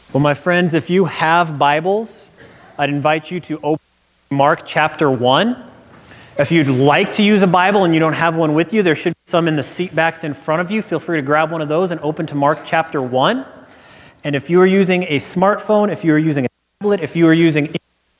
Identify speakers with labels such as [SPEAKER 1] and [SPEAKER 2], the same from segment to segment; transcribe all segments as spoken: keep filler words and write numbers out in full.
[SPEAKER 1] Well, my friends, if you have Bibles, I'd invite you to open Mark chapter one. If you'd like to use a Bible and you don't have one with you, there should be some in the seat backs in front of you. Feel free to grab one of those and open to Mark chapter one. And if you are using a smartphone, if you are using a tablet, if you are using,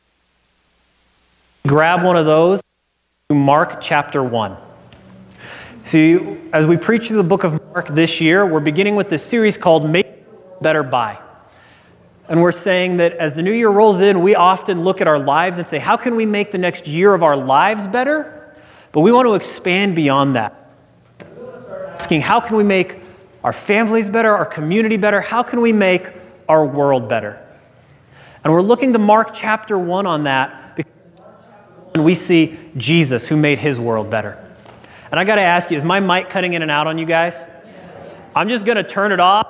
[SPEAKER 1] grab one of those to Mark chapter one. See, as we preach through the book of Mark this year, we're beginning with this series called Make Your World Better By. And we're saying that as the new year rolls in, we often look at our lives and say, how can we make the next year of our lives better? But we want to expand beyond that. Asking, how can we make our families better, our community better? How can we make our world better? And we're looking to Mark chapter one on that because we see Jesus who made his world better. And I got to ask you, is my mic cutting in and out on you guys? I'm just going to turn it off.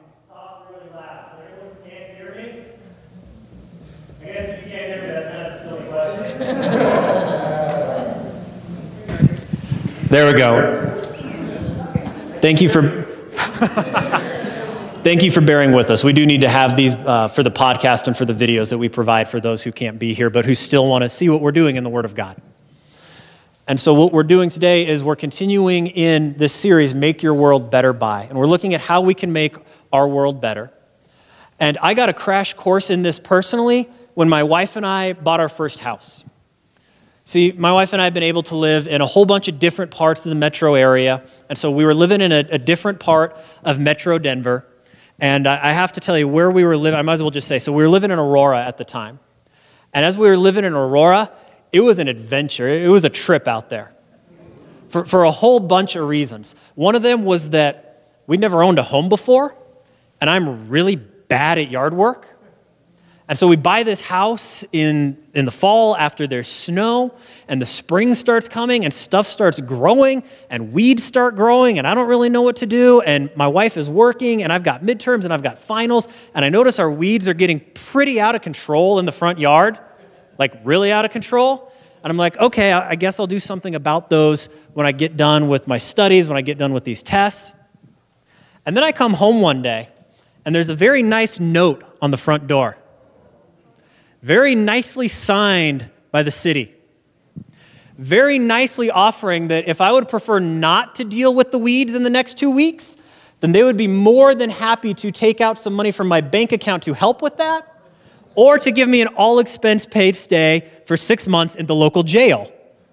[SPEAKER 1] There we go. Thank you for thank you for bearing with us. We do need to have these uh, for the podcast and for the videos that we provide for those who can't be here, but who still want to see what we're doing in the Word of God. And so what we're doing today is we're continuing in this series, Make Your World Better By. And we're looking at how we can make our world better. And I got a crash course in this personally when my wife and I bought our first house. See, my wife and I have been able to live in a whole bunch of different parts of the metro area. And so we were living in a, a different part of Metro Denver. And I, I have to tell you where we were living, I might as well just say, so we were living in Aurora at the time. And as we were living in Aurora, it was an adventure. It was a trip out there for, for a whole bunch of reasons. One of them was that we'd never owned a home before, and I'm really bad at yard work. And so we buy this house in, in the fall after there's snow, and the spring starts coming, and stuff starts growing, and weeds start growing, and I don't really know what to do, and my wife is working, and I've got midterms, and I've got finals, and I notice our weeds are getting pretty out of control in the front yard, like really out of control. And I'm like, okay, I guess I'll do something about those when I get done with my studies, when I get done with these tests. And then I come home one day, and there's a very nice note on the front door. Very nicely signed by the city. Very nicely offering that if I would prefer not to deal with the weeds in the next two weeks, then they would be more than happy to take out some money from my bank account to help with that, or to give me an all-expense-paid stay for six months in the local jail.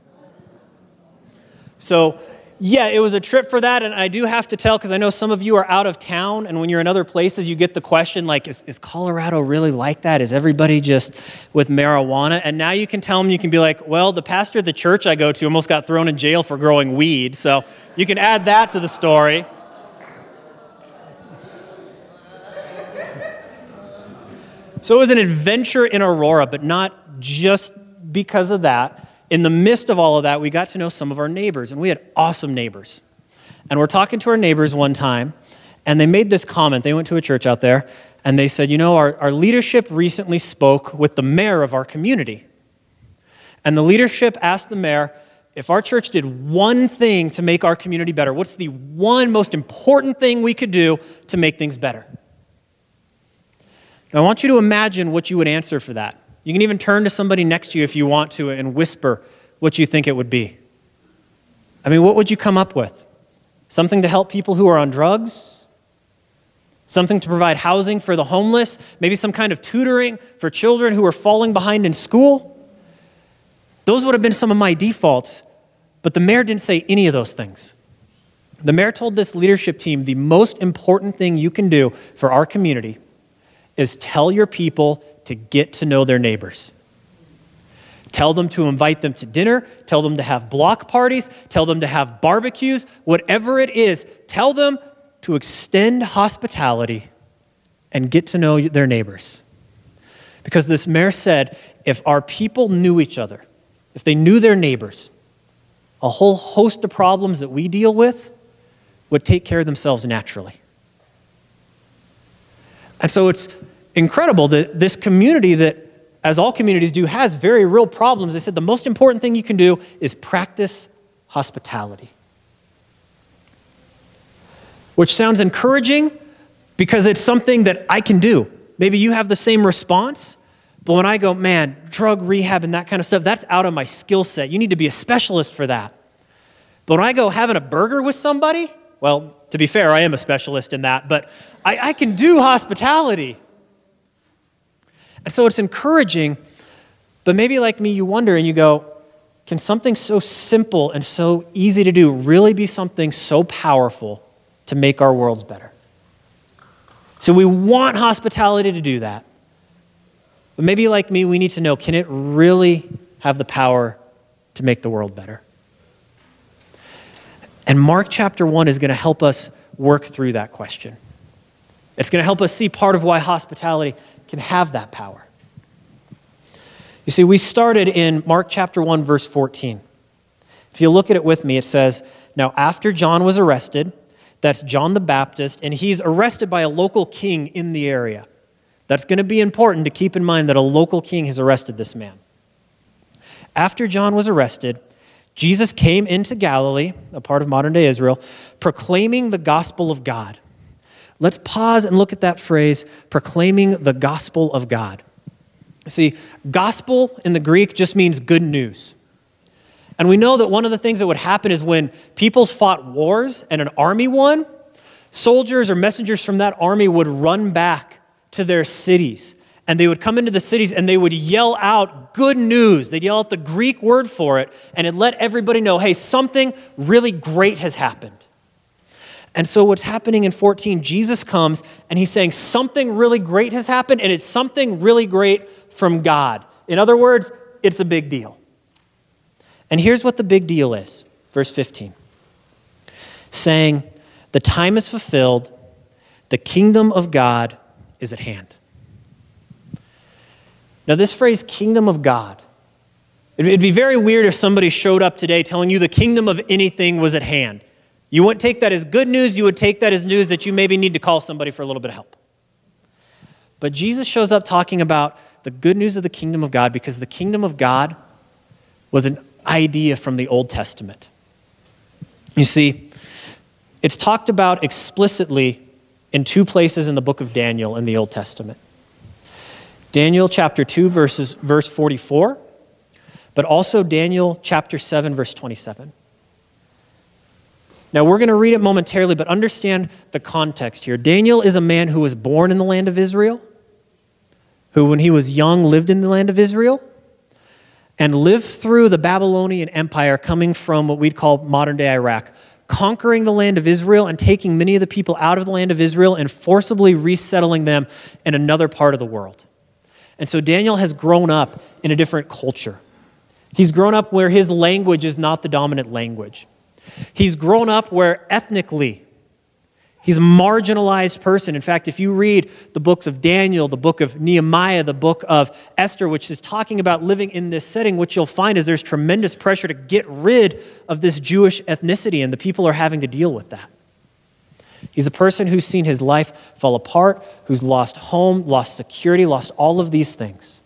[SPEAKER 1] So, yeah, it was a trip for that, and I do have to tell, because I know some of you are out of town, and when you're in other places, you get the question, like, is, is Colorado really like that? Is everybody just with marijuana? And now you can tell them, you can be like, well, the pastor of the church I go to almost got thrown in jail for growing weed, so you can add that to the story. So it was an adventure in Aurora, but not just because of that. In the midst of all of that, we got to know some of our neighbors, and we had awesome neighbors. And we're talking to our neighbors one time, and they made this comment. They went to a church out there, and they said, you know, our, our leadership recently spoke with the mayor of our community. And the leadership asked the mayor, if our church did one thing to make our community better, what's the one most important thing we could do to make things better? Now, I want you to imagine what you would answer for that. You can even turn to somebody next to you if you want to and whisper what you think it would be. I mean, what would you come up with? Something to help people who are on drugs? Something to provide housing for the homeless? Maybe some kind of tutoring for children who are falling behind in school? Those would have been some of my defaults, but the mayor didn't say any of those things. The mayor told this leadership team the most important thing you can do for our community is tell your people to get to know their neighbors. Tell them to invite them to dinner. Tell them to have block parties. Tell them to have barbecues. Whatever it is, tell them to extend hospitality and get to know their neighbors. Because this mayor said, if our people knew each other, if they knew their neighbors, a whole host of problems that we deal with would take care of themselves naturally. And so it's incredible that this community that, as all communities do, has very real problems. They said the most important thing you can do is practice hospitality. Which sounds encouraging because it's something that I can do. maybe you have the same response, but when I go, man, drug rehab and that kind of stuff, that's out of my skill set. You need to be a specialist for that. But when I go having a burger with somebody, well, to be fair, I am a specialist in that, but I, I can do hospitality. And so it's encouraging, but maybe like me, you wonder and you go, can something so simple and so easy to do really be something so powerful to make our worlds better? So we want hospitality to do that. But maybe like me, we need to know, can it really have the power to make the world better? And Mark chapter one is going to help us work through that question. It's going to help us see part of why hospitality can have that power. You see, we started in Mark chapter one, verse fourteen. If you look at it with me, it says, now after John was arrested, that's John the Baptist, and he's arrested by a local king in the area. That's going to be important to keep in mind that a local king has arrested this man. After John was arrested, Jesus came into Galilee, a part of modern-day Israel, proclaiming the gospel of God. Let's pause and look at that phrase, proclaiming the gospel of God. See, gospel in the Greek just means good news. And we know that one of the things that would happen is when peoples fought wars and an army won, soldiers or messengers from that army would run back to their cities. And they would come into the cities and they would yell out good news. They'd yell out the Greek word for it, and it let everybody know, hey, something really great has happened. And so what's happening in fourteen, Jesus comes and he's saying something really great has happened, and it's something really great from God. In other words, it's a big deal. And here's what the big deal is. Verse fifteen. Saying, the time is fulfilled, the kingdom of God is at hand. Now this phrase, kingdom of God, it'd be very weird if somebody showed up today telling you the kingdom of anything was at hand. You wouldn't take that as good news, you would take that as news that you maybe need to call somebody for a little bit of help. But Jesus shows up talking about the good news of the kingdom of God because the kingdom of God was an idea from the Old Testament. You see, it's talked about explicitly in two places in the book of Daniel in the Old Testament. Daniel chapter two, verses, verse forty-four, but also Daniel chapter seven, verse twenty-seven. Now, we're going to read it momentarily, but understand the context here. Daniel is a man who was born in the land of Israel, who when he was young lived in the land of Israel, and lived through the Babylonian Empire coming from what we'd call modern-day Iraq, conquering the land of Israel and taking many of the people out of the land of Israel and forcibly resettling them in another part of the world. And so Daniel has grown up in a different culture. He's grown up where his language is not the dominant language. He's grown up where ethnically he's a marginalized person. In fact, if you read the books of Daniel, the book of Nehemiah, the book of Esther, which is talking about living in this setting, what you'll find is there's tremendous pressure to get rid of this Jewish ethnicity, and the people are having to deal with that. He's a person who's seen his life fall apart, who's lost home, lost security, lost all of these things.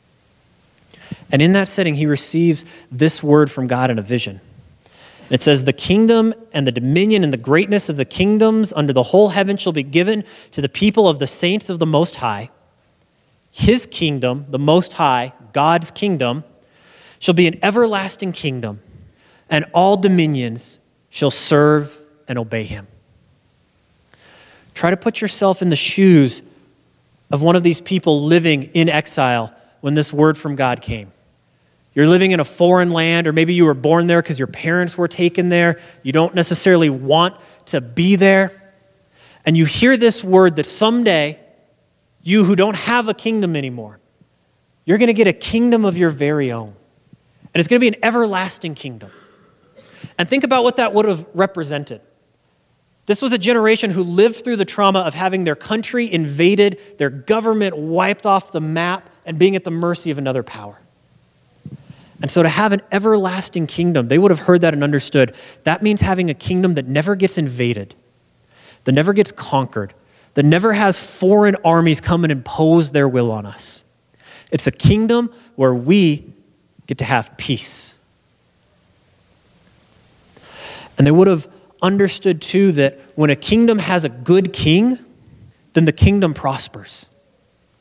[SPEAKER 1] And in that setting, he receives this word from God in a vision. It says, the kingdom and the dominion and the greatness of the kingdoms under the whole heaven shall be given to the people of the saints of the Most High. His kingdom, the Most High, God's kingdom, shall be an everlasting kingdom, and all dominions shall serve and obey him. Try to put yourself in the shoes of one of these people living in exile when this word from God came. You're living in a foreign land, or maybe you were born there because your parents were taken there. You don't necessarily want to be there. And you hear this word that someday, you who don't have a kingdom anymore, you're going to get a kingdom of your very own. And it's going to be an everlasting kingdom. And think about what that would have represented. This was a generation who lived through the trauma of having their country invaded, their government wiped off the map, and being at the mercy of another power. And so to have an everlasting kingdom, they would have heard that and understood, that means having a kingdom that never gets invaded, that never gets conquered, that never has foreign armies come and impose their will on us. It's a kingdom where we get to have peace. And they would have understood too that when a kingdom has a good king, then the kingdom prospers.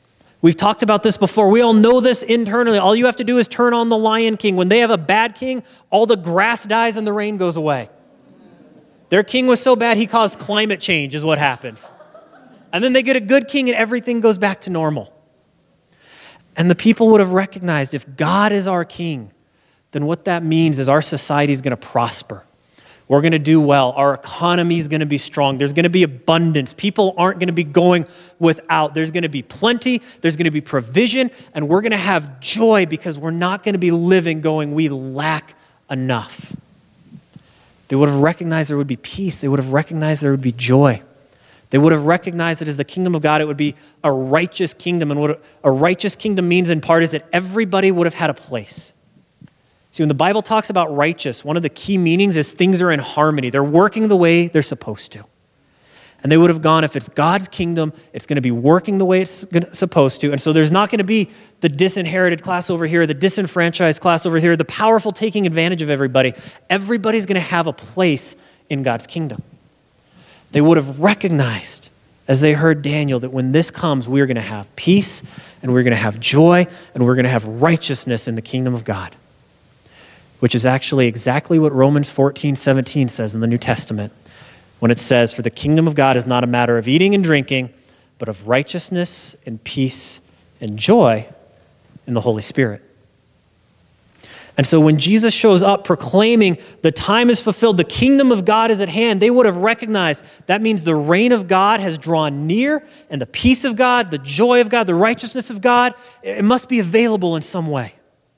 [SPEAKER 1] We've talked about this before. We all know this internally. All you have to do is turn on the Lion King. When they have a bad king, all the grass dies and the rain goes away. Their king was so bad, he caused climate change is what happens. And then they get a good king and everything goes back to normal. And the people would have recognized if God is our king, then what that means is our society is going to prosper. We're going to do well. Our economy is going to be strong. There's going to be abundance. People aren't going to be going without. There's going to be plenty. There's going to be provision. And we're going to have joy because we're not going to be living going, we lack enough. They would have recognized there would be peace. They would have recognized there would be joy. They would have recognized that as the kingdom of God, it would be a righteous kingdom. And what a righteous kingdom means in part is that everybody would have had a place. See, when the Bible talks about righteous, one of the key meanings is things are in harmony. They're working the way they're supposed to. And they would have gone, if it's God's kingdom, it's going to be working the way it's supposed to. And so there's not going to be the disinherited class over here, the disenfranchised class over here, the powerful taking advantage of everybody. Everybody's going to have a place in God's kingdom. They would have recognized, as they heard Daniel, that when this comes, we're going to have peace, and we're going to have joy, and we're going to have righteousness in the kingdom of God. Which is actually exactly what Romans fourteen seventeen says in the New Testament, when it says, for the kingdom of God is not a matter of eating and drinking, but of righteousness and peace and joy in the Holy Spirit. And so when Jesus shows up proclaiming the time is fulfilled, the kingdom of God is at hand, they would have recognized that means the reign of God has drawn near, and the peace of God, the joy of God, the righteousness of God, it must be available in some way.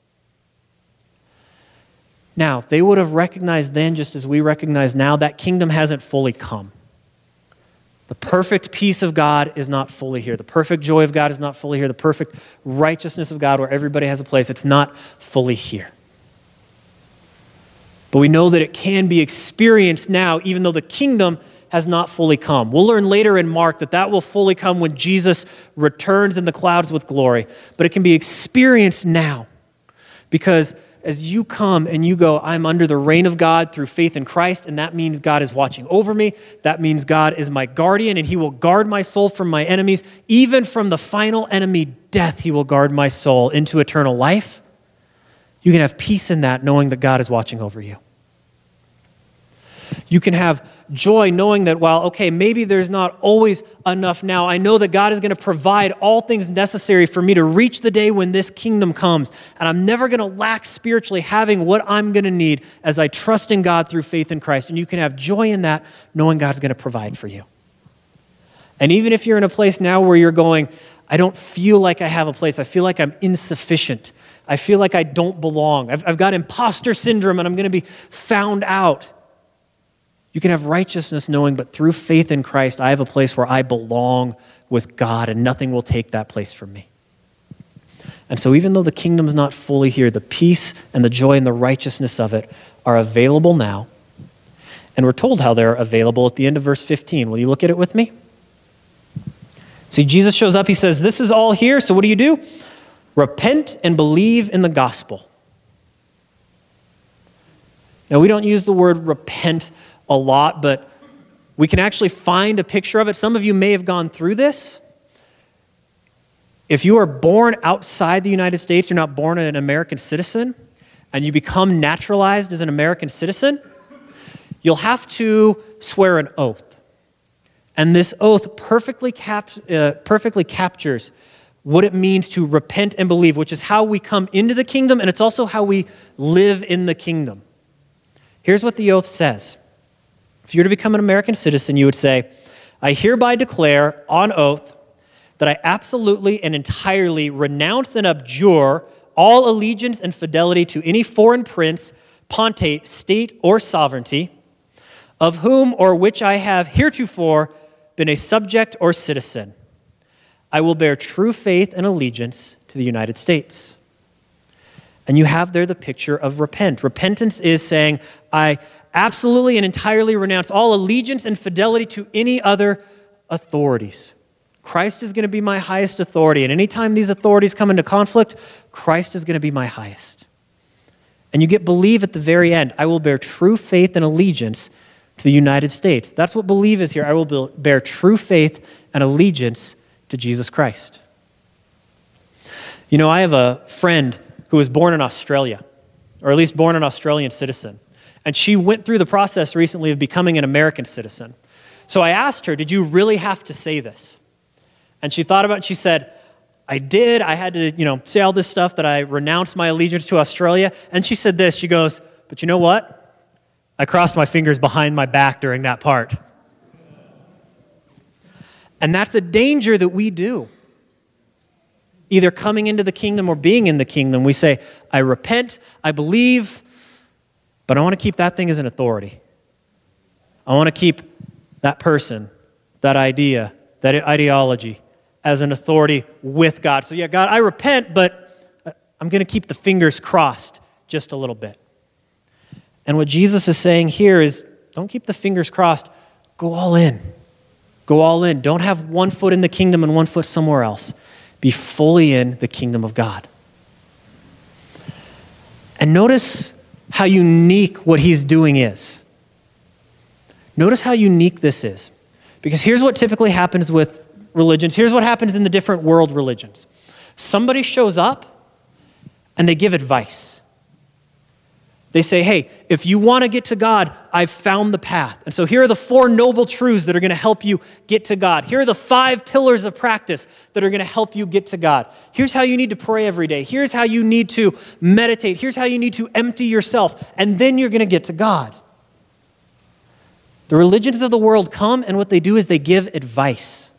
[SPEAKER 1] Now, they would have recognized then, just as we recognize now, that kingdom hasn't fully come. The perfect peace of God is not fully here. The perfect joy of God is not fully here. The perfect righteousness of God where everybody has a place, it's not fully here. But we know that it can be experienced now, even though the kingdom has not fully come. We'll learn later in Mark that that will fully come when Jesus returns in the clouds with glory. But it can be experienced now because as you come and you go, I'm under the reign of God through faith in Christ, and that means God is watching over me. That means God is my guardian, and he will guard my soul from my enemies. Even from the final enemy, death, he will guard my soul into eternal life. You can have peace in that, knowing that God is watching over you. You can have joy knowing that, while, okay, maybe there's not always enough now, I know that God is going to provide all things necessary for me to reach the day when this kingdom comes. And I'm never going to lack spiritually having what I'm going to need as I trust in God through faith in Christ. And you can have joy in that, knowing God's going to provide for you. And even if you're in a place now where you're going, I don't feel like I have a place. I feel like I'm insufficient. I feel like I don't belong. I've, I've got imposter syndrome and I'm going to be found out. You can have righteousness knowing, but through faith in Christ, I have a place where I belong with God and nothing will take that place from me. And so even though the kingdom's not fully here, the peace and the joy and the righteousness of it are available now. And we're told how they're available at the end of verse fifteen. Will you look at it with me? See, Jesus shows up, he says, this is all here, so what do you do? Repent and believe in the gospel. Now, we don't use the word repent a lot, but we can actually find a picture of it. Some of you may have gone through this. If you are born outside the United States, you're not born an American citizen, and you become naturalized as an American citizen, you'll have to swear an oath. And this oath perfectly, cap- uh, perfectly captures what it means to repent and believe, which is how we come into the kingdom, and it's also how we live in the kingdom. Here's what the oath says. If you were to become an American citizen, you would say, I hereby declare on oath that I absolutely and entirely renounce and abjure all allegiance and fidelity to any foreign prince, pontate, state, or sovereignty, of whom or which I have heretofore been a subject or citizen. I will bear true faith and allegiance to the United States. And you have there the picture of repent. Repentance is saying, I absolutely and entirely renounce all allegiance and fidelity to any other authorities. Christ is going to be my highest authority, and anytime these authorities come into conflict, Christ is going to be my highest. And you get believe at the very end. I will bear true faith and allegiance to the United States. That's what believe is here. I will bear true faith and allegiance to Jesus Christ. You know, I have a friend who was born in Australia, or at least born an Australian citizen. And she went through the process recently of becoming an American citizen. So I asked her, did you really have to say this? And she thought about it, and she said, I did. I had to, you know, say all this stuff that I renounced my allegiance to Australia. And she said this, she goes, but you know what? I crossed my fingers behind my back during that part. And that's a danger that we do. Either coming into the kingdom or being in the kingdom, we say, I repent, I believe, but I want to keep that thing as an authority. I want to keep that person, that idea, that ideology as an authority with God. So yeah, God, I repent, but I'm going to keep the fingers crossed just a little bit. And what Jesus is saying here is, don't keep the fingers crossed. Go all in. Go all in. Don't have one foot in the kingdom and one foot somewhere else. Be fully in the kingdom of God. And notice how unique what he's doing is. Notice how unique this is. Because here's what typically happens with religions. Here's what happens in the different world religions. Somebody shows up and they give advice. They say, hey, if you want to get to God, I've found the path. And so here are the four noble truths that are going to help you get to God. Here are the five pillars of practice that are going to help you get to God. Here's how you need to pray every day. Here's how you need to meditate. Here's how you need to empty yourself. And then you're going to get to God. The religions of the world come, and what they do is they give advice.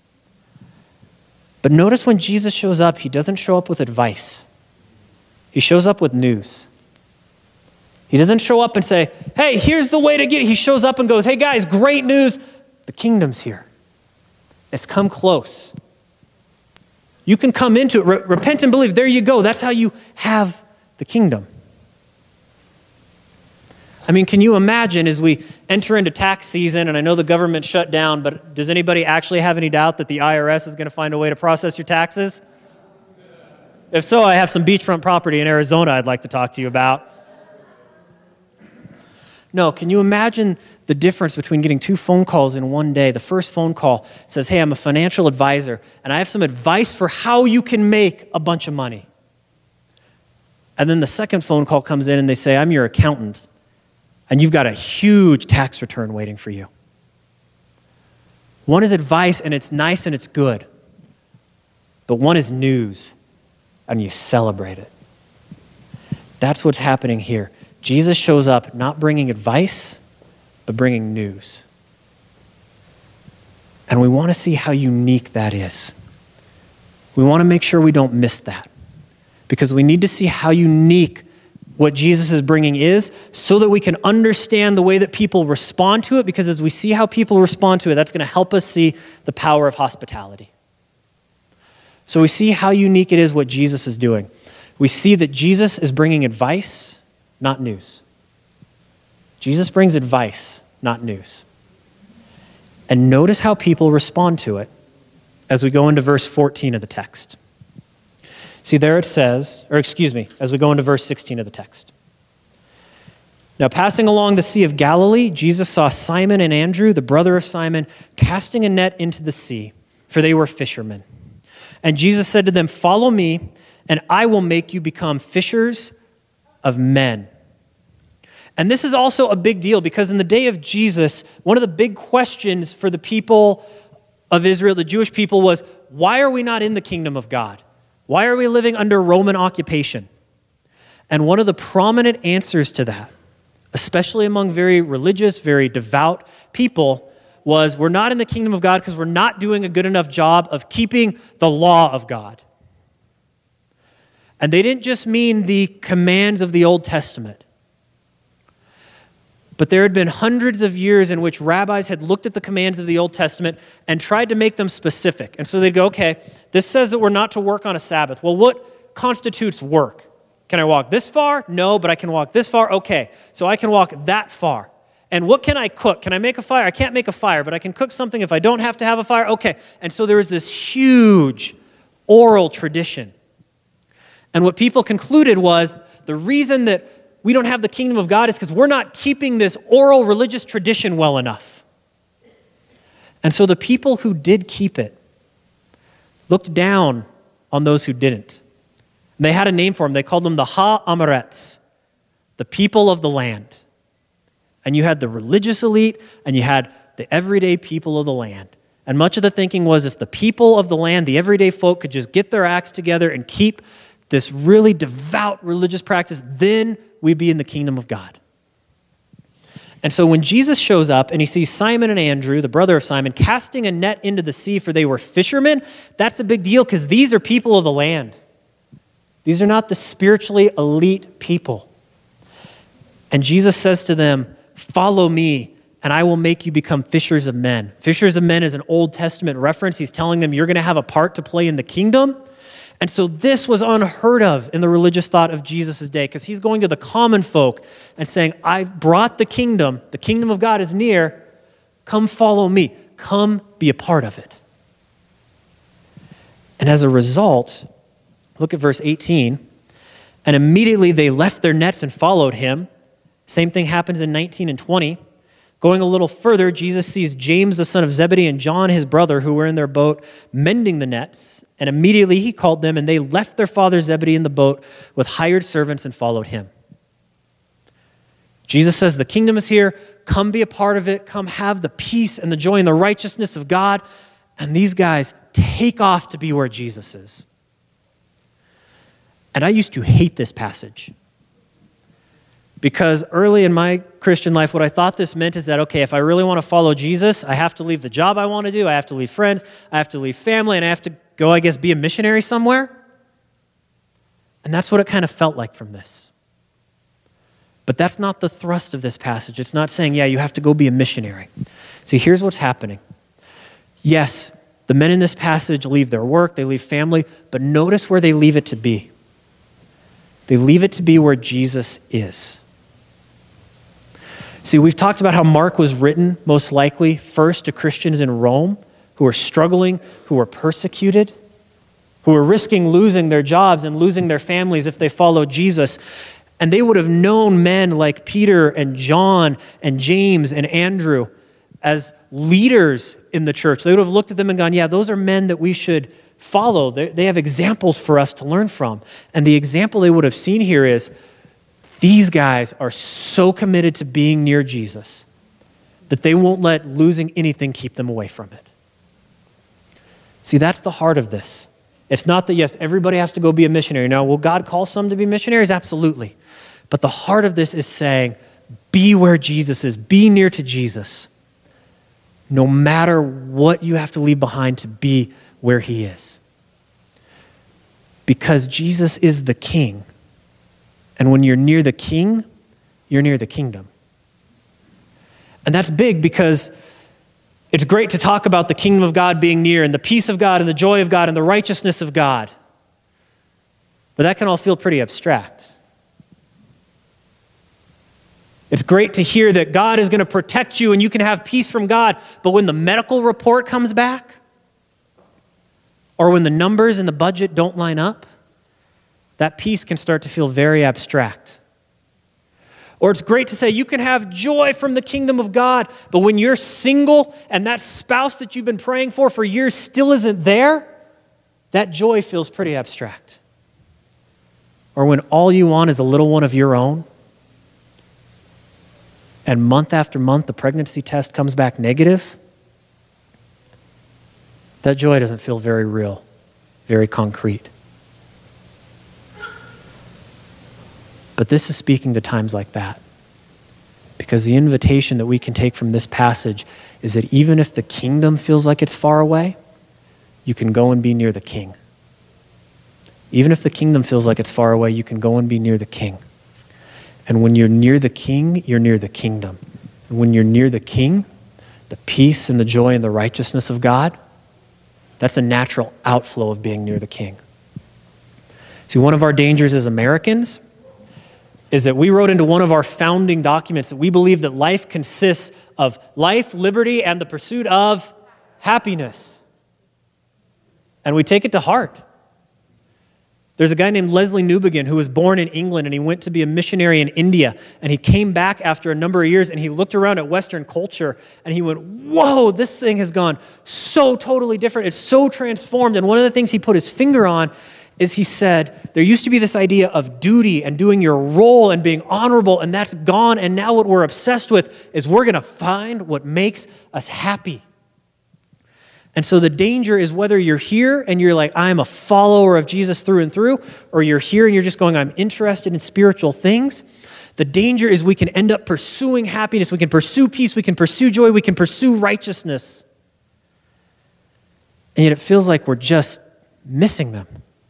[SPEAKER 1] But notice when Jesus shows up, he doesn't show up with advice. He shows up with news. He doesn't show up and say, hey, here's the way to get it. He shows up and goes, hey guys, great news. The kingdom's here. It's come close. You can come into it. Re- repent and believe. There you go. That's how you have the kingdom. I mean, can you imagine as we enter into tax season, and I know the government shut down, but does anybody actually have any doubt that the I R S is going to find a way to process your taxes? If so, I have some beachfront property in Arizona I'd like to talk to you about. No, can you imagine the difference between getting two phone calls in one day? The first phone call says, hey, I'm a financial advisor, and I have some advice for how you can make a bunch of money. And then the second phone call comes in, and they say, I'm your accountant, and you've got a huge tax return waiting for you. One is advice, and it's nice and it's good. But one is news, and you celebrate it. That's what's happening here. Jesus shows up not bringing advice, but bringing news. And we want to see how unique that is. We want to make sure we don't miss that, because we need to see how unique what Jesus is bringing is so that we can understand the way that people respond to it, because as we see how people respond to it, that's going to help us see the power of hospitality. So we see how unique it is what Jesus is doing. We see that Jesus is bringing advice, not news. Jesus brings advice, not news. And notice how people respond to it as we go into verse fourteen of the text. See, there it says, or excuse me, as we go into verse sixteen of the text. Now, passing along the Sea of Galilee, Jesus saw Simon and Andrew, the brother of Simon, casting a net into the sea, for they were fishermen. And Jesus said to them, follow me, and I will make you become fishers of men. And this is also a big deal, because in the day of Jesus, one of the big questions for the people of Israel, the Jewish people, was, why are we not in the kingdom of God? Why are we living under Roman occupation? And one of the prominent answers to that, especially among very religious, very devout people, was we're not in the kingdom of God because we're not doing a good enough job of keeping the law of God. And they didn't just mean the commands of the Old Testament. But there had been hundreds of years in which rabbis had looked at the commands of the Old Testament and tried to make them specific. And so they'd go, okay, this says that we're not to work on a Sabbath. Well, what constitutes work? Can I walk this far? No, but I can walk this far? Okay, so I can walk that far. And what can I cook? Can I make a fire? I can't make a fire, but I can cook something if I don't have to have a fire? Okay. And so there was this huge oral tradition. And what people concluded was the reason that we don't have the kingdom of God is because we're not keeping this oral religious tradition well enough. And so the people who did keep it looked down on those who didn't. They had a name for them. They called them the Ha-Amoretz, the people of the land. And you had the religious elite, and you had the everyday people of the land. And much of the thinking was if the people of the land, the everyday folk, could just get their acts together and keep this really devout religious practice, then we'd be in the kingdom of God. And so when Jesus shows up and he sees Simon and Andrew, the brother of Simon, casting a net into the sea for they were fishermen, that's a big deal because these are people of the land. These are not the spiritually elite people. And Jesus says to them, "Follow me, and I will make you become fishers of men." Fishers of men is an Old Testament reference. He's telling them you're going to have a part to play in the kingdom. And so this was unheard of in the religious thought of Jesus' day because he's going to the common folk and saying, I brought the kingdom. The kingdom of God is near. Come follow me. Come be a part of it. And as a result, look at verse eighteen. And immediately they left their nets and followed him. Same thing happens in nineteen and twenty. Going a little further, Jesus sees James, the son of Zebedee, and John, his brother, who were in their boat mending the nets. And immediately he called them, and they left their father Zebedee in the boat with hired servants and followed him. Jesus says, the kingdom is here. Come be a part of it. Come have the peace and the joy and the righteousness of God. And these guys take off to be where Jesus is. And I used to hate this passage. Because early in my Christian life, what I thought this meant is that, okay, if I really want to follow Jesus, I have to leave the job I want to do, I have to leave friends, I have to leave family, and I have to go, I guess, be a missionary somewhere. And that's what it kind of felt like from this. But that's not the thrust of this passage. It's not saying, yeah, you have to go be a missionary. See, here's what's happening. Yes, the men in this passage leave their work, they leave family, but notice where they leave it to be. They leave it to be where Jesus is. See, we've talked about how Mark was written, most likely, first to Christians in Rome who were struggling, who were persecuted, who were risking losing their jobs and losing their families if they followed Jesus. And they would have known men like Peter and John and James and Andrew as leaders in the church. They would have looked at them and gone, yeah, those are men that we should follow. They, they have examples for us to learn from. And the example they would have seen here is, these guys are so committed to being near Jesus that they won't let losing anything keep them away from it. See, that's the heart of this. It's not that, yes, everybody has to go be a missionary. Now, will God call some to be missionaries? Absolutely. But the heart of this is saying, be where Jesus is. Be near to Jesus. No matter what you have to leave behind to be where he is. Because Jesus is the king. And when you're near the king, you're near the kingdom. And that's big because it's great to talk about the kingdom of God being near and the peace of God and the joy of God and the righteousness of God. But that can all feel pretty abstract. It's great to hear that God is going to protect you and you can have peace from God. But when the medical report comes back, or when the numbers in the budget don't line up, that peace can start to feel very abstract. Or it's great to say you can have joy from the kingdom of God, but when you're single and that spouse that you've been praying for for years still isn't there, that joy feels pretty abstract. Or when all you want is a little one of your own, and month after month the pregnancy test comes back negative, that joy doesn't feel very real, very concrete. But this is speaking to times like that. Because the invitation that we can take from this passage is that even if the kingdom feels like it's far away, you can go and be near the king. Even if the kingdom feels like it's far away, you can go and be near the king. And when you're near the king, you're near the kingdom. And when you're near the king, the peace and the joy and the righteousness of God, that's a natural outflow of being near the king. See, one of our dangers as Americans is that we wrote into one of our founding documents that we believe that life consists of life, liberty, and the pursuit of happiness. And we take it to heart. There's a guy named Leslie Newbegin who was born in England, and he went to be a missionary in India, and he came back after a number of years, and he looked around at Western culture, and he went, whoa, this thing has gone so totally different. It's so transformed. And one of the things he put his finger on is he said, there used to be this idea of duty and doing your role and being honorable, and that's gone. And now what we're obsessed with is we're going to find what makes us happy. And so the danger is whether you're here and you're like, I'm a follower of Jesus through and through, or you're here and you're just going, I'm interested in spiritual things. The danger is we can end up pursuing happiness. We can pursue peace. We can pursue joy. We can pursue righteousness. And yet it feels like we're just missing them.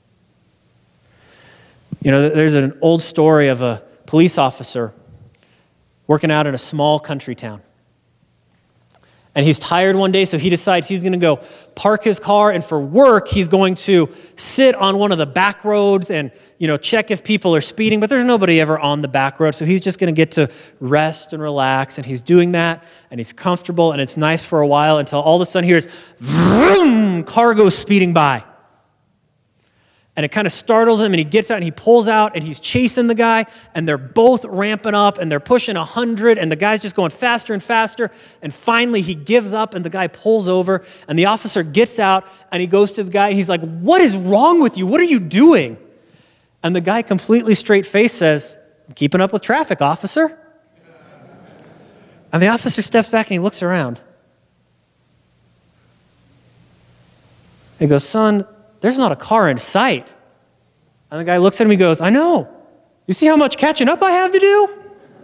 [SPEAKER 1] You know, there's an old story of a police officer working out in a small country town. And he's tired one day, so he decides he's going to go park his car, and for work, he's going to sit on one of the back roads and, you know, check if people are speeding, but there's nobody ever on the back road, so he's just going to get to rest and relax, and he's doing that, and he's comfortable, and it's nice for a while until all of a sudden he hears, vroom, car goes speeding by. And it kind of startles him, and he gets out, and he pulls out, and he's chasing the guy, and they're both ramping up, and they're pushing one hundred, and the guy's just going faster and faster, and finally he gives up, and the guy pulls over, and the officer gets out, and he goes to the guy, and he's like, what is wrong with you? What are you doing? And the guy completely straight-faced says, I'm keeping up with traffic, officer. And the officer steps back, and he looks around. He goes, son, there's not a car in sight. And the guy looks at him and he goes, I know. You see how much catching up I have to do?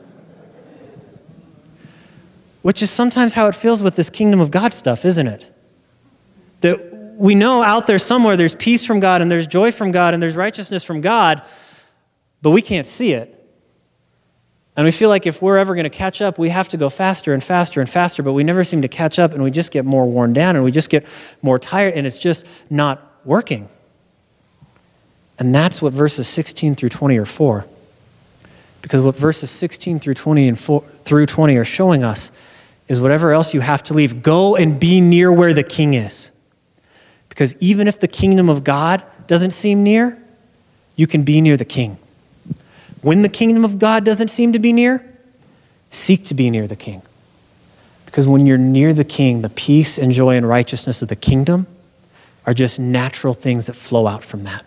[SPEAKER 1] Which is sometimes how it feels with this kingdom of God stuff, isn't it? That we know out there somewhere there's peace from God and there's joy from God and there's righteousness from God, but we can't see it. And we feel like if we're ever going to catch up, we have to go faster and faster and faster, but we never seem to catch up, and we just get more worn down and we just get more tired, and it's just not working. And that's what verses sixteen through twenty are for. Because what verses sixteen through twenty and four, through twenty are showing us is whatever else you have to leave, go and be near where the king is. Because even if the kingdom of God doesn't seem near, you can be near the king. When the kingdom of God doesn't seem to be near, seek to be near the king. Because when you're near the king, the peace and joy and righteousness of the kingdom are just natural things that flow out from that.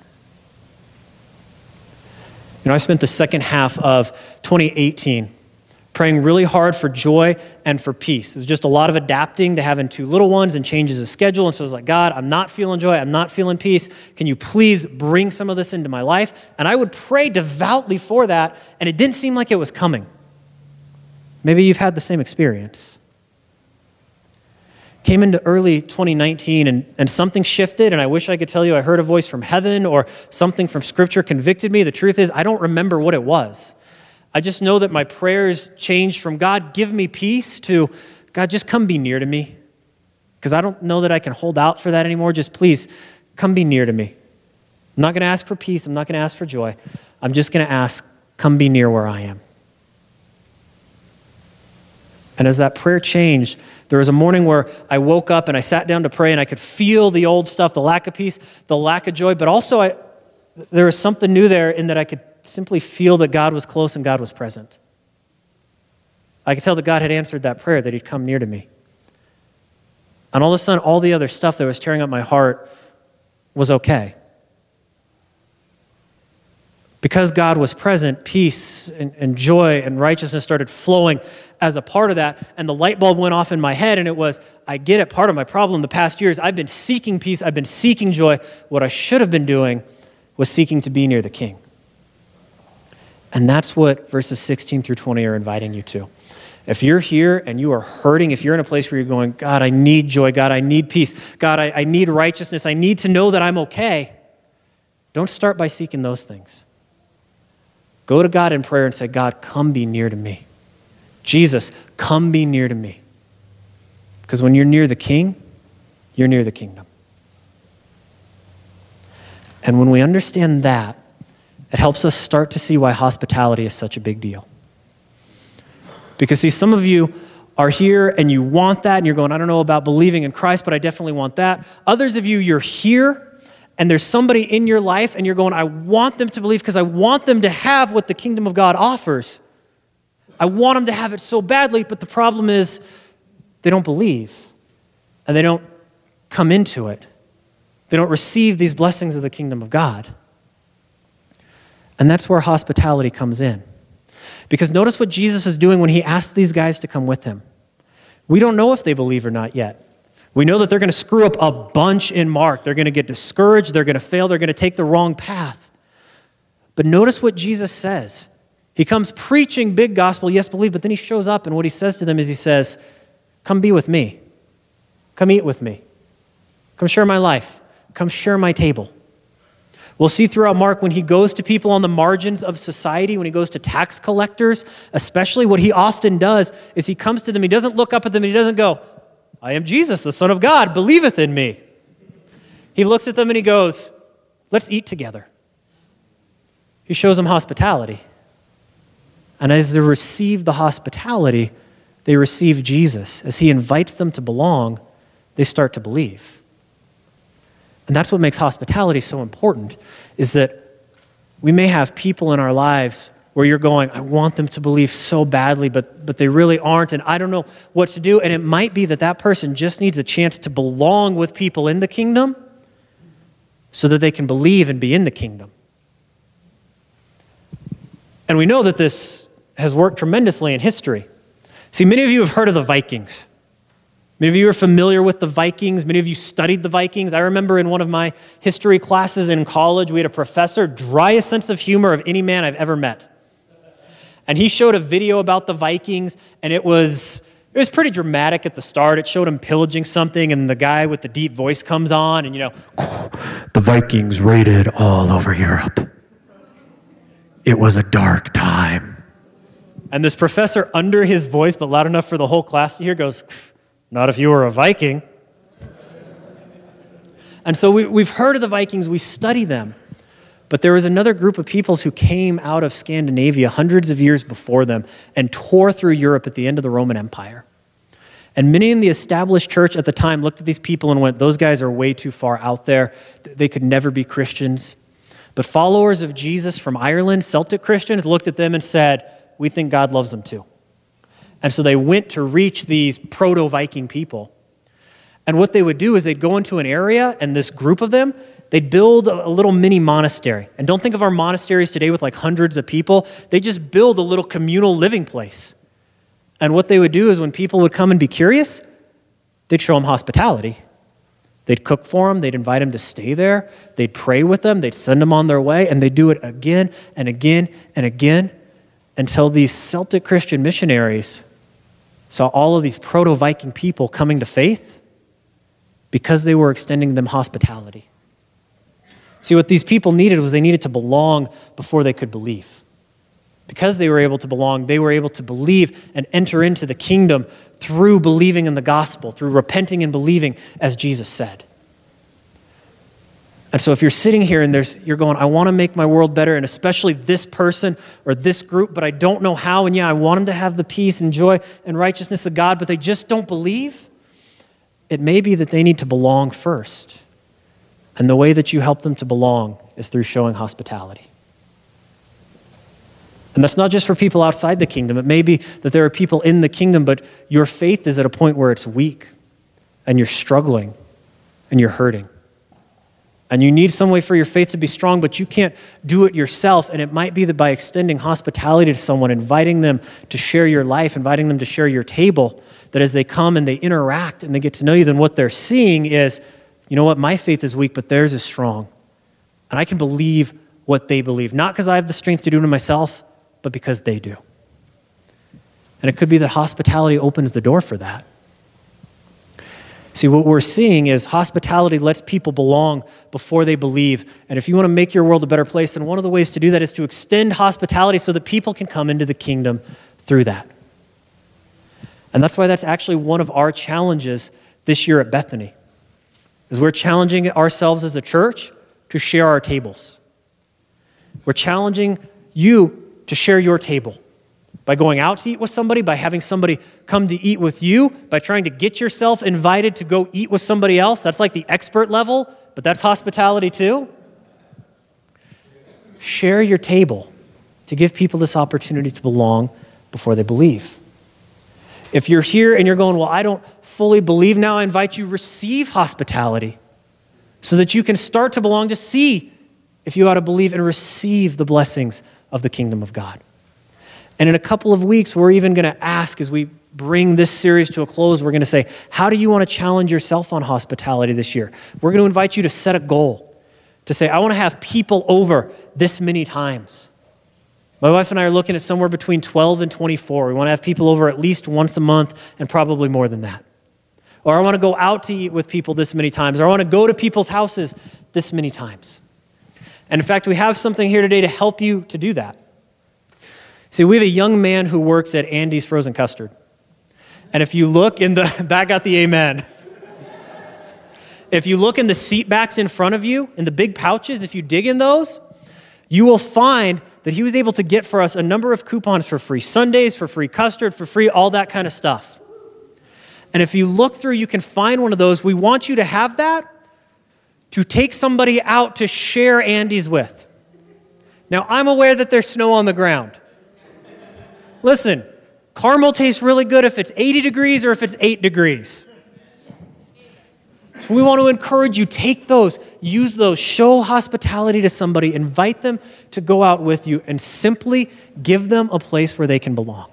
[SPEAKER 1] You know, I spent the second half of twenty eighteen praying really hard for joy and for peace. It was just a lot of adapting to having two little ones and changes of schedule. And so I was like, God, I'm not feeling joy. I'm not feeling peace. Can you please bring some of this into my life? And I would pray devoutly for that, and it didn't seem like it was coming. Maybe you've had the same experience. Came into early twenty nineteen and, and something shifted, and I wish I could tell you I heard a voice from heaven or something from Scripture convicted me. The truth is, I don't remember what it was. I just know that my prayers changed from God, give me peace, to God, just come be near to me. Because I don't know that I can hold out for that anymore. Just please, come be near to me. I'm not going to ask for peace. I'm not going to ask for joy. I'm just going to ask, come be near where I am. And as that prayer changed, there was a morning where I woke up and I sat down to pray, and I could feel the old stuff, the lack of peace, the lack of joy, but also I, there was something new there in that I could simply feel that God was close and God was present. I could tell that God had answered that prayer, that he'd come near to me. And all of a sudden, all the other stuff that was tearing up my heart was okay. Because God was present, peace and, and joy and righteousness started flowing as a part of that, and the light bulb went off in my head, and it was, I get it, part of my problem the past years, I've been seeking peace, I've been seeking joy. What I should have been doing was seeking to be near the king. And that's what verses sixteen through twenty are inviting you to. If you're here and you are hurting, if you're in a place where you're going, God, I need joy, God, I need peace, God, I, I need righteousness, I need to know that I'm okay, don't start by seeking those things. Go to God in prayer and say, God, come be near to me. Jesus, come be near to me. Because when you're near the king, you're near the kingdom. And when we understand that, it helps us start to see why hospitality is such a big deal. Because see, some of you are here and you want that, and you're going, I don't know about believing in Christ, but I definitely want that. Others of you, you're here, and there's somebody in your life, and you're going, I want them to believe because I want them to have what the kingdom of God offers. I want them to have it so badly, but the problem is they don't believe, and they don't come into it. They don't receive these blessings of the kingdom of God. And that's where hospitality comes in. Because notice what Jesus is doing when he asks these guys to come with him. We don't know if they believe or not yet. We know that they're going to screw up a bunch in Mark. They're going to get discouraged. They're going to fail. They're going to take the wrong path. But notice what Jesus says. He comes preaching big gospel, yes, believe, but then he shows up, and what he says to them is he says, come be with me. Come eat with me. Come share my life. Come share my table. We'll see throughout Mark when he goes to people on the margins of society, when he goes to tax collectors, especially what he often does is he comes to them, he doesn't look up at them, and he doesn't go, I am Jesus, the Son of God, believeth in me. He looks at them and he goes, let's eat together. He shows them hospitality. And as they receive the hospitality, they receive Jesus. As he invites them to belong, they start to believe. And that's what makes hospitality so important, is that we may have people in our lives where you're going, I want them to believe so badly, but, but they really aren't, and I don't know what to do. And it might be that that person just needs a chance to belong with people in the kingdom so that they can believe and be in the kingdom. And we know that this has worked tremendously in history. See, many of you have heard of the Vikings. Many of you are familiar with the Vikings. Many of you studied the Vikings. I remember in one of my history classes in college, we had a professor, driest sense of humor of any man I've ever met. And he showed a video about the Vikings, and it was it was pretty dramatic at the start. It showed him pillaging something, and the guy with the deep voice comes on, and you know, the Vikings raided all over Europe. It was a dark time. And this professor, under his voice, but loud enough for the whole class to hear, goes, not if you were a Viking. And so we, we've heard of the Vikings, we study them. But there was another group of peoples who came out of Scandinavia hundreds of years before them and tore through Europe at the end of the Roman Empire. And many in the established church at the time looked at these people and went, those guys are way too far out there. They could never be Christians. But followers of Jesus from Ireland, Celtic Christians, looked at them and said, we think God loves them too. And so they went to reach these proto-Viking people. And what they would do is they'd go into an area, and this group of them, they'd build a little mini monastery. And don't think of our monasteries today with like hundreds of people. They just build a little communal living place. And what they would do is when people would come and be curious, they'd show them hospitality. They'd cook for them. They'd invite them to stay there. They'd pray with them. They'd send them on their way. And they'd do it again and again and again until these Celtic Christian missionaries saw all of these proto-Viking people coming to faith because they were extending them hospitality. See, what these people needed was they needed to belong before they could believe. Because they were able to belong, they were able to believe and enter into the kingdom through believing in the gospel, through repenting and believing, as Jesus said. And so if you're sitting here and there's, you're going, I want to make my world better, and especially this person or this group, but I don't know how, and yeah, I want them to have the peace and joy and righteousness of God, but they just don't believe, it may be that they need to belong first. And the way that you help them to belong is through showing hospitality. And that's not just for people outside the kingdom. It may be that there are people in the kingdom, but your faith is at a point where it's weak, and you're struggling, and you're hurting. And you need some way for your faith to be strong, but you can't do it yourself. And it might be that by extending hospitality to someone, inviting them to share your life, inviting them to share your table, that as they come and they interact and they get to know you, then what they're seeing is, you know what, my faith is weak, but theirs is strong. And I can believe what they believe, not because I have the strength to do it myself, but because they do. And it could be that hospitality opens the door for that. See, what we're seeing is hospitality lets people belong before they believe. And if you want to make your world a better place, then one of the ways to do that is to extend hospitality so that people can come into the kingdom through that. And that's why that's actually one of our challenges this year at Bethany, is we're challenging ourselves as a church to share our tables. We're challenging you to share your table. By going out to eat with somebody, by having somebody come to eat with you, by trying to get yourself invited to go eat with somebody else. That's like the expert level, but that's hospitality too. Share your table to give people this opportunity to belong before they believe. If you're here and you're going, well, I don't fully believe now, I invite you, receive hospitality so that you can start to belong, to see if you ought to believe and receive the blessings of the kingdom of God. And in a couple of weeks, we're even going to ask, as we bring this series to a close, we're going to say, how do you want to challenge yourself on hospitality this year? We're going to invite you to set a goal, to say, I want to have people over this many times. My wife and I are looking at somewhere between twelve and twenty-four. We want to have people over at least once a month and probably more than that. Or I want to go out to eat with people this many times. Or I want to go to people's houses this many times. And in fact, we have something here today to help you to do that. See, we have a young man who works at Andy's Frozen Custard. And if you look in the, back got the amen. If you look in the seat backs in front of you, in the big pouches, if you dig in those, you will find that he was able to get for us a number of coupons for free sundaes, for free custard, for free all that kind of stuff. And if you look through, you can find one of those. We want you to have that to take somebody out to share Andy's with. Now, I'm aware that there's snow on the ground. Listen, caramel tastes really good if it's eighty degrees or if it's eight degrees. So we want to encourage you, take those, use those, show hospitality to somebody, invite them to go out with you, and simply give them a place where they can belong.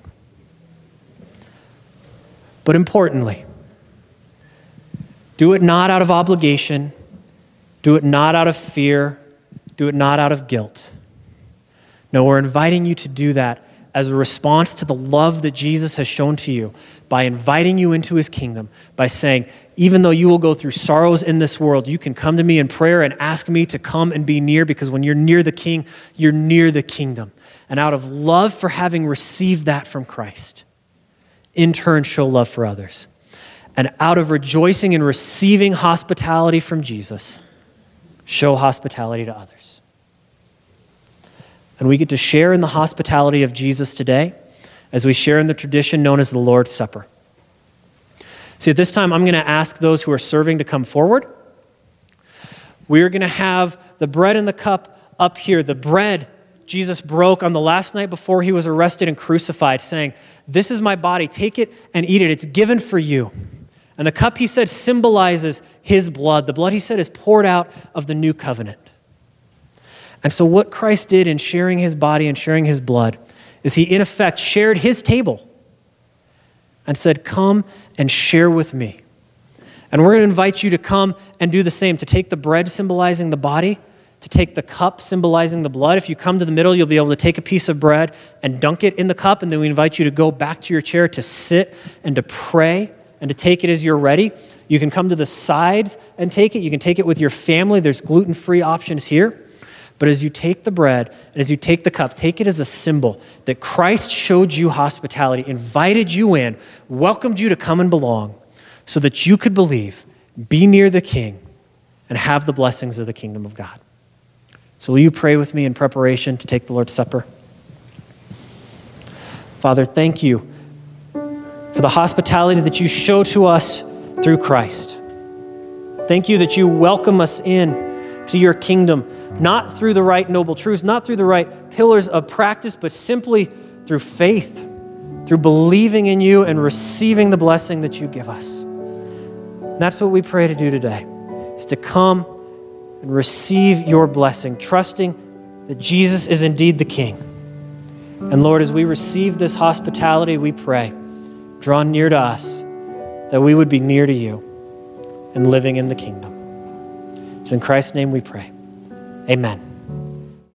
[SPEAKER 1] But importantly, do it not out of obligation, do it not out of fear, do it not out of guilt. No, we're inviting you to do that as a response to the love that Jesus has shown to you by inviting you into his kingdom, by saying, even though you will go through sorrows in this world, you can come to me in prayer and ask me to come and be near, because when you're near the King, you're near the kingdom. And out of love for having received that from Christ, in turn, show love for others. And out of rejoicing in receiving hospitality from Jesus, show hospitality to others. And we get to share in the hospitality of Jesus today as we share in the tradition known as the Lord's Supper. See, at this time, I'm going to ask those who are serving to come forward. We're going to have the bread and the cup up here. The bread Jesus broke on the last night before he was arrested and crucified, saying, this is my body, take it and eat it. It's given for you. And the cup, he said, symbolizes his blood. The blood, he said, is poured out of the new covenant. And so what Christ did in sharing his body and sharing his blood is he, in effect, shared his table and said, come and share with me. And we're going to invite you to come and do the same, to take the bread symbolizing the body, to take the cup symbolizing the blood. If you come to the middle, you'll be able to take a piece of bread and dunk it in the cup, and then we invite you to go back to your chair to sit and to pray and to take it as you're ready. You can come to the sides and take it. You can take it with your family. There's gluten-free options here. But as you take the bread and as you take the cup, take it as a symbol that Christ showed you hospitality, invited you in, welcomed you to come and belong so that you could believe, be near the King, and have the blessings of the kingdom of God. So will you pray with me in preparation to take the Lord's Supper? Father, thank you for the hospitality that you show to us through Christ. Thank you that you welcome us in to your kingdom, not through the right noble truths, not through the right pillars of practice, but simply through faith, through believing in you and receiving the blessing that you give us. And that's what we pray to do today, is to come and receive your blessing, trusting that Jesus is indeed the King. And Lord, as we receive this hospitality, we pray, draw near to us, that we would be near to you and living in the kingdom. It's in Christ's name we pray. Amen.